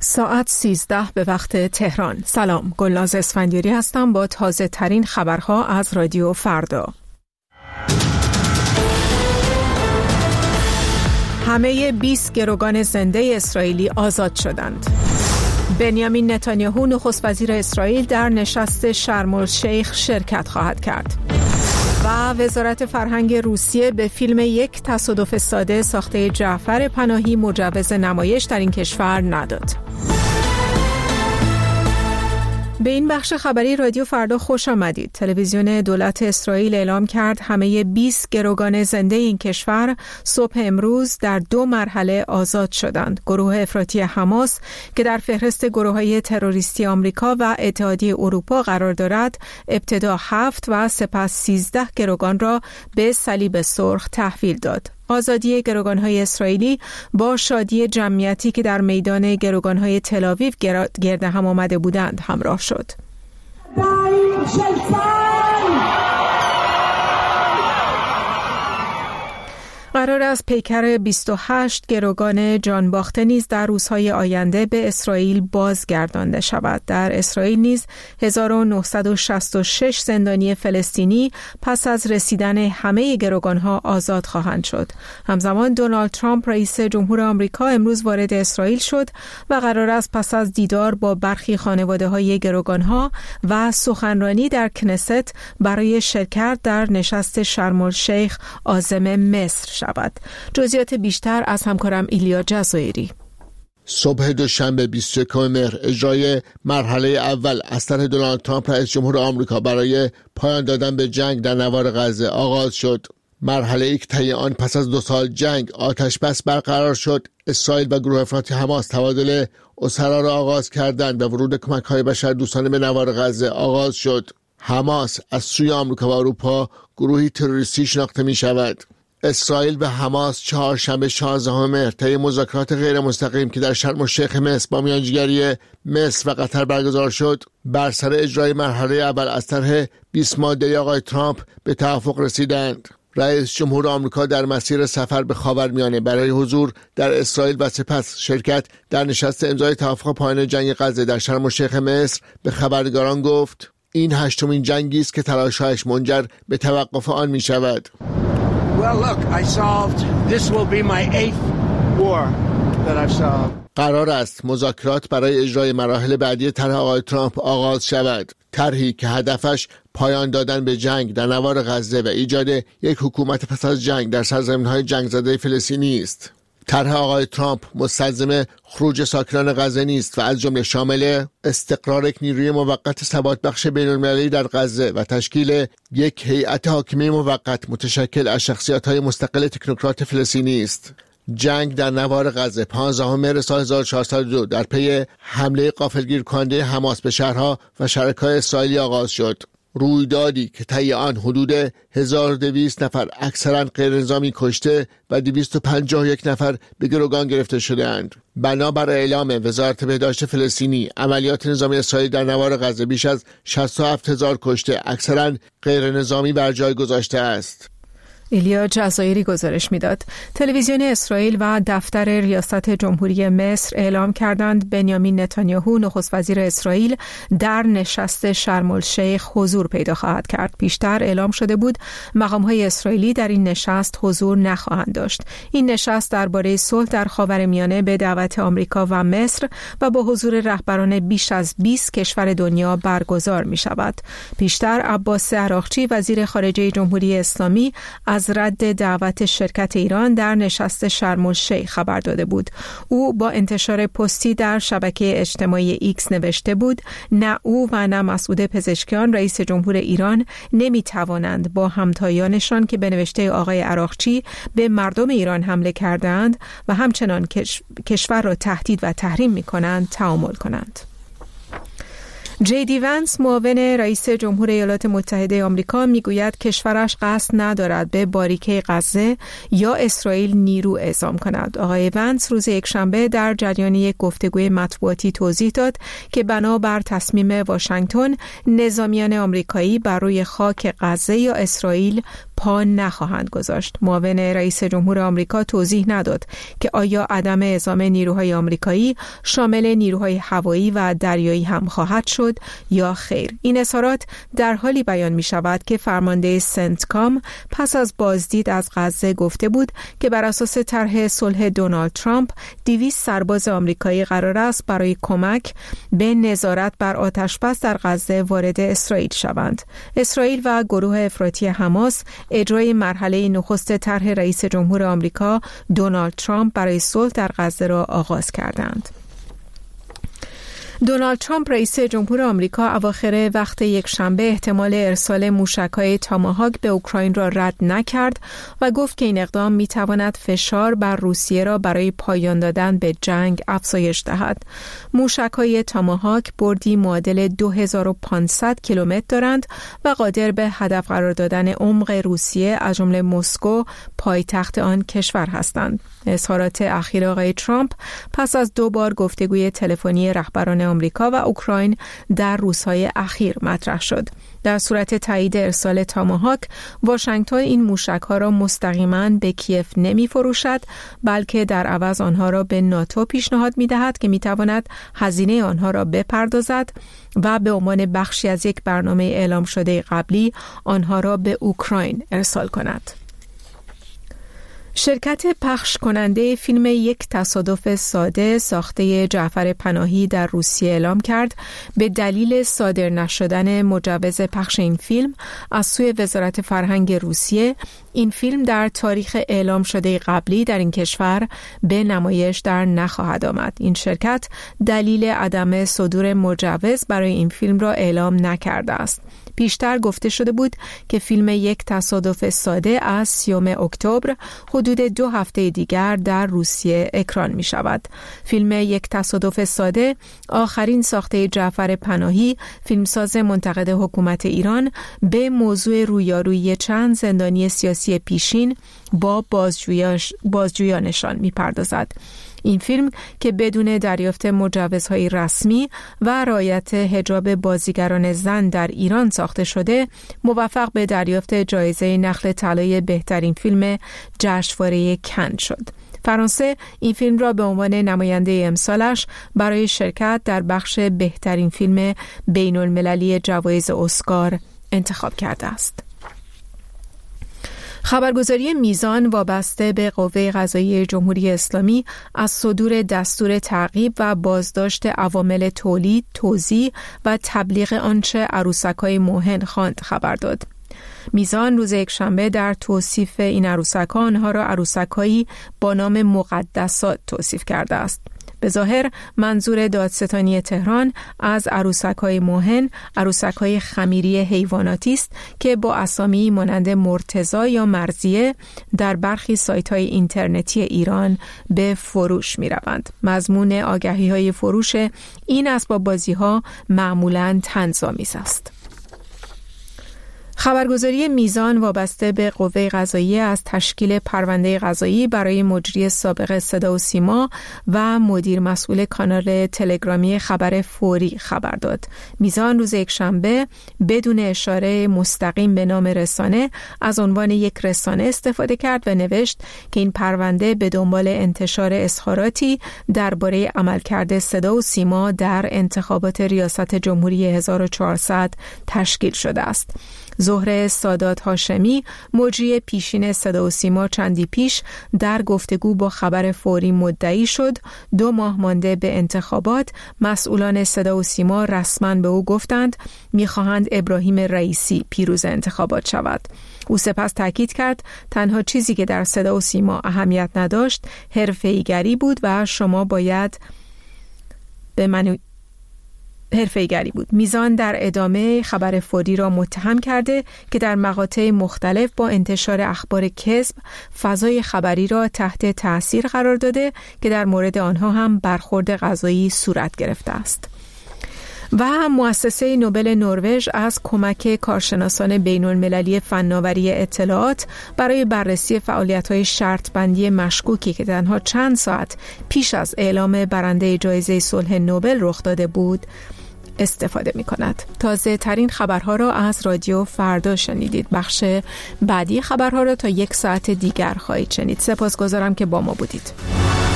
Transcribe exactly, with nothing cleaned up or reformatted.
ساعت سیزده به وقت تهران. سلام، گلناز اسفندیاری هستم با تازه ترین خبرها از رادیو فردا. همه بیست گروگان زنده اسرائیلی آزاد شدند. بنیامین نتانیاهو نخست وزیر اسرائیل در نشست شرم الشیخ شرکت خواهد کرد. و وزارت فرهنگ روسیه به فیلم یک تصادف ساده ساخته جعفر پناهی مجوز نمایش در این کشور نداد. به این بخش خبری رادیو فردا خوش آمدید. تلویزیون دولت اسرائیل اعلام کرد همه بیست گروگان زنده این کشور صبح امروز در دو مرحله آزاد شدند. گروه افراطی حماس که در فهرست گروه‌های تروریستی آمریکا و اتحادیه اروپا قرار دارد، ابتدا هفت و سپس سیزده گروگان را به صلیب سرخ تحویل داد. آزادی گروگان‌های اسرائیلی با شادی جمعیتی که در میدان گروگان‌های تل‌آویو گرد هم آمده بودند همراه شد. قرار است پیکر بیست و هشت گروگان جانباخته نیز در روزهای آینده به اسرائیل بازگردانده شود. در اسرائیل نیز هزار و نهصد و شصت و شش زندانی فلسطینی پس از رسیدن همه گروگانها آزاد خواهند شد. همزمان دونالد ترامپ رئیس جمهور آمریکا امروز وارد اسرائیل شد و قرار است پس از دیدار با برخی خانواده‌های گروگانها و سخنرانی در کنست برای شرکت در نشست شرم الشیخ عازم مصر شود. جزئیات بیشتر از همکارم ایلیا جزایری. صبح دوشنبه بیست و یکم مهر اجرای مرحله اول از طرح دونالد ترامپ رئیس جمهور آمریکا برای پایان دادن به جنگ در نوار غزه آغاز شد. مرحله ای که طی آن پس از دو سال جنگ آتش بس برقرار شد، اسرائیل و گروه افراطی حماس تبادل اسرا را آغاز کردند و ورود کمک‌های بشردوستانه به نوار غزه آغاز شد. حماس از سوی آمریکا و اروپا گروهی تروریستی شناخته می شود. اسرائیل و حماس چهارشنبه شانزدهم مهر طی مذاکرات غیر مستقیم که در شرم الشیخ مصر با میانجیگری مصر و قطر برگزار شد، بر سر اجرای مرحله اول از طرح بیست ماده‌ای آقای ترامپ به توافق رسیدند. رئیس جمهور آمریکا در مسیر سفر به خاورمیانه برای حضور در اسرائیل و سپس شرکت در نشست امضای توافق پایان جنگ غزه در شرم الشیخ مصر به خبرنگاران گفت: این هشتمین جنگی است که تلاش‌هایش منجر به توقف آن می‌شود. Well, look, I solved. This will be my eighth war that I've solved. قرار است مذاکرات برای اجرای مراحل بعدی طرح آقای ترامپ آغاز شود. طرحی که هدفش پایان دادن به جنگ در نوار غزه و ایجاد یک حکومت پس از جنگ در سرزمین‌های جنگ زده فلسطینی است. طرح آقای ترامپ مستلزم خروج ساکنان غزه نیست و از جمله شامل استقرار یک نیروی موقت ثبات بخش بین‌المللی در غزه و تشکیل یک هیئت حاکمه موقت متشکل از شخصیت‌های مستقل تکنوکرات فلسطینی است. جنگ در نوار غزه پانزدهم مهر سال هزار و چهارصد و دو در پی حمله غافلگیر کننده حماس به شهرها و شرکای اسرائیلی آغاز شد. رویدادی که طی آن حدود هزار و دویست نفر اکثرا غیر نظامی کشته و دویست و پنجاه و یک نفر به گروگان گرفته شده‌اند. بنابر اعلام وزارت بهداشت فلسطینی، عملیات نظامی اسرائیل در نوار غزه بیش از شصت و هفت هزار کشته اکثرا غیر نظامی بر جای گذاشته است. ایلیا جزایری گزارش میداد. تلویزیون اسرائیل و دفتر ریاست جمهوری مصر اعلام کردند بنیامین نتانیاهو نخست وزیر اسرائیل در نشست شرم الشیخ حضور پیدا خواهد کرد. پیشتر اعلام شده بود مقام‌های اسرائیلی در این نشست حضور نخواهند داشت. این نشست درباره صلح در خاورمیانه به دعوت آمریکا و مصر و با حضور رهبران بیش از بیست کشور دنیا برگزار می شود. پیشتر عباس عراقچی وزیر خارجه جمهوری اسلامی از رد دعوت شرکت ایران در نشست شرم الشیخ خبر داده بود. او با انتشار پستی در شبکه اجتماعی ایکس نوشته بود: نه او و نه مسعود پزشکیان رئیس جمهور ایران نمی توانند با همتایانشان که به نوشته آقای عراقچی به مردم ایران حمله کردند و همچنان کش... کشور را تهدید و تحریم می کنند تعامل کنند. جی دی ونس معاون رئیس جمهور ایالات متحده آمریکا میگوید کشورش قصد ندارد به باریکه غزه یا اسرائیل نیرو اعزام کند. آقای ونس روز یکشنبه در جریان یک گفتگوی مطبوعاتی توضیح داد که بنابر تصمیم واشنگتن نظامیان آمریکایی بر روی خاک غزه یا اسرائیل پا نخواهند گذاشت. معاون رئیس جمهور آمریکا توضیح نداد که آیا عدم اعزام نیروهای آمریکایی شامل نیروهای هوایی و دریایی هم خواهد شد یا خیر. این اظهارات در حالی بیان می شود که فرمانده سنتکام پس از بازدید از غزه گفته بود که بر اساس طرح صلح دونالد ترامپ دویست سرباز آمریکایی قرار است برای کمک به نظارت بر آتشبس در غزه وارد اسرائیل شوند. اسرائیل و گروه افراطی حماس اجرای مرحله نخست طرح رئیس جمهور آمریکا دونالد ترامپ برای صلح در غزه را آغاز کردند. دونالد ترامپ رئیس جمهور آمریکا اواخر وقت یک شنبه احتمال ارسال موشک‌های تاماهاک به اوکراین را رد نکرد و گفت که این اقدام می‌تواند فشار بر روسیه را برای پایان دادن به جنگ افزایش دهد. موشک‌های تاماهاک بردی معادل دو هزار و پانصد کیلومتر دارند و قادر به هدف قرار دادن عمق روسیه از جمله مسکو پایتخت آن کشور هستند. اظهارات اخیر آقای ترامپ پس از دو بار گفتگوی تلفنی رهبران آمریکا و اوکراین در روزهای اخیر مطرح شد. در صورت تایید ارسال تاماهاک، واشنگتن این موشک‌ها را مستقیما به کیف نمی فروشد، بلکه در عوض آنها را به ناتو پیشنهاد می دهد که می تواند هزینه آنها را بپردازد و به عنوان بخشی از یک برنامه اعلام شده قبلی آنها را به اوکراین ارسال کند. شرکت پخش کننده فیلم یک تصادف ساده ساخته جعفر پناهی در روسیه اعلام کرد به دلیل صادر نشدن مجوز پخش این فیلم از سوی وزارت فرهنگ روسیه، این فیلم در تاریخ اعلام شده قبلی در این کشور به نمایش در نخواهد آمد. این شرکت دلیل عدم صدور مجوز برای این فیلم را اعلام نکرده است. پیشتر گفته شده بود که فیلم یک تصادف ساده از سیوم اکتبر حدود دو هفته دیگر در روسیه اکران می شود. فیلم یک تصادف ساده آخرین ساخته جعفر پناهی، فیلمساز منتقد حکومت ایران، به موضوع رویارویی چند زندانی سیاسی پیشین با بازجویانشان می پردازد. این فیلم که بدون دریافت مجوزهای رسمی و رعایت حجاب بازیگران زن در ایران ساخته شده، موفق به دریافت جایزه نخل طلای بهترین فیلم جشنواره کن شد. فرانسه این فیلم را به عنوان نماینده امسالش برای شرکت در بخش بهترین فیلم بین المللی جوایز اسکار انتخاب کرده است. خبرگزاری میزان وابسته به قوه قضاییه جمهوری اسلامی از صدور دستور تعقیب و بازداشت عوامل تولید، توزیع و تبلیغ آنچه عروسک‌های موهن خواند خبر داد. میزان روز یکشنبه در توصیف این عروسک‌ها آنها را عروسک‌هایی با نام مقدسات توصیف کرده است. به ظاهر منظور دادستانی تهران از عروسک‌های موهن، عروسک‌های خمیری حیواناتی است که با اسامی مانند مرتضی یا مرضیه در برخی سایت‌های اینترنتی ایران به فروش می‌روند. مضمون آگهی‌های فروش این اسباب بازی‌ها معمولاً طنزآمیز است. خبرگزاری میزان وابسته به قوه قضاییه از تشکیل پرونده قضایی برای مجری سابق صدا و سیما و مدیر مسئول کانال تلگرامی خبر فوری خبر داد. میزان روز یکشنبه بدون اشاره مستقیم به نام رسانه از عنوان یک رسانه استفاده کرد و نوشت که این پرونده به دنبال انتشار اظهاراتی درباره عملکرد صدا و سیما در انتخابات ریاست جمهوری هزار و چهارصد تشکیل شده است. زهره سادات هاشمی، مجری پیشین صدا و سیما، چندی پیش در گفتگو با خبر فوری مدعی شد دو ماه مانده به انتخابات مسئولان صدا و سیما رسما به او گفتند می‌خواهند ابراهیم رئیسی پیروز انتخابات شود. او سپس تاکید کرد تنها چیزی که در صدا و سیما اهمیت نداشت حرفه‌ایگری بود و شما باید به من حرفه‌ایگری بود. میزان در ادامه خبر فوری را متهم کرده که در مقاطع مختلف با انتشار اخبار کذب فضای خبری را تحت تأثیر قرار داده که در مورد آنها هم برخورد قضایی صورت گرفته است. و مؤسسه نوبل نروژ از کمک کارشناسان بین المللی فناوری اطلاعات برای بررسی فعالیت‌های شرط بندی مشکوکی که تنها چند ساعت پیش از اعلام برنده جایزه صلح نوبل رخ داده بود استفاده می کند. تازه ترین خبرها را از رادیو فردا شنیدید. بخش بعدی خبرها را تا یک ساعت دیگر خواهید شنید. سپاسگزارم که با ما بودید.